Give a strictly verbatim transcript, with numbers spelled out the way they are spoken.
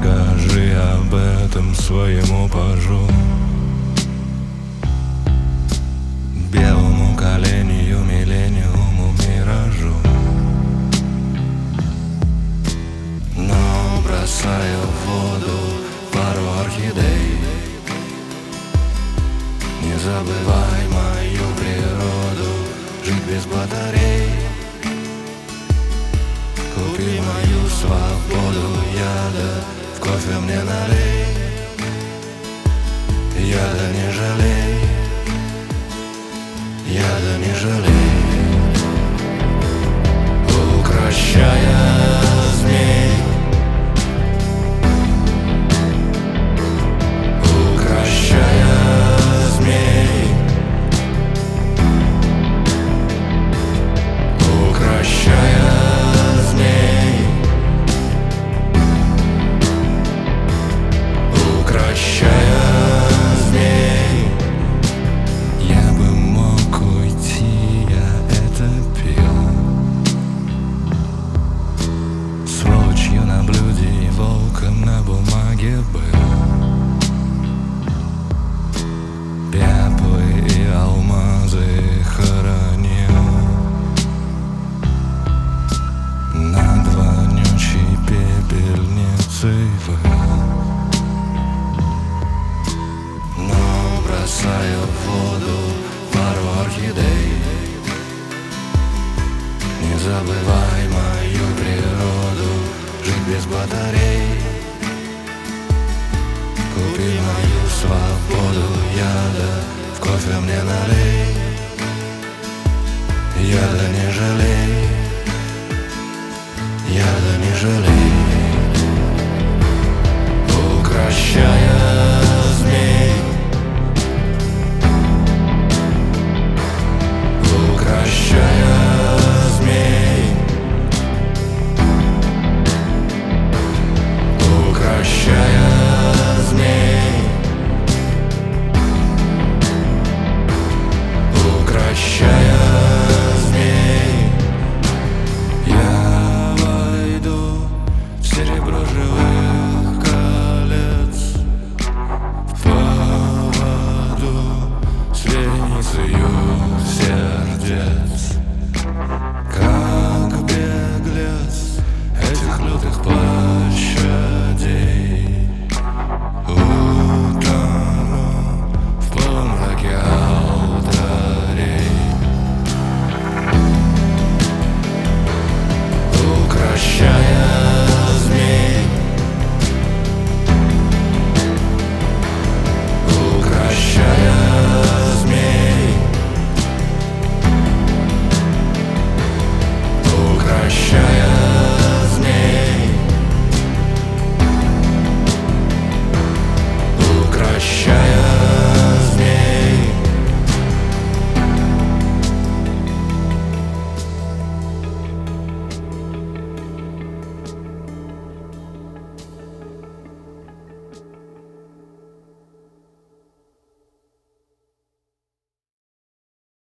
Скажи об этом своему пажу, белому коленю, миллениуму, миражу. Но бросаю в воду пару орхидей. Не забывай мою природу, жить без батарей. Купи мою свободу, яда в кофе мне налей. Яда не жалей, яда не жалей. Укрощая змей, укрощая змей, укрощая змей, укрощая змей. Я бы мог уйти, я это пил, сволочью на блюде и волком на бумаге был. Пеплы и алмазы хоронил над вонючей пепельницей выл. Но бросаю в воду пару орхидей. Не забывай мою природу, жить без батарей. Купи мою свободу, яда в кофе мне налей. Яда не жалей, яда не жалей.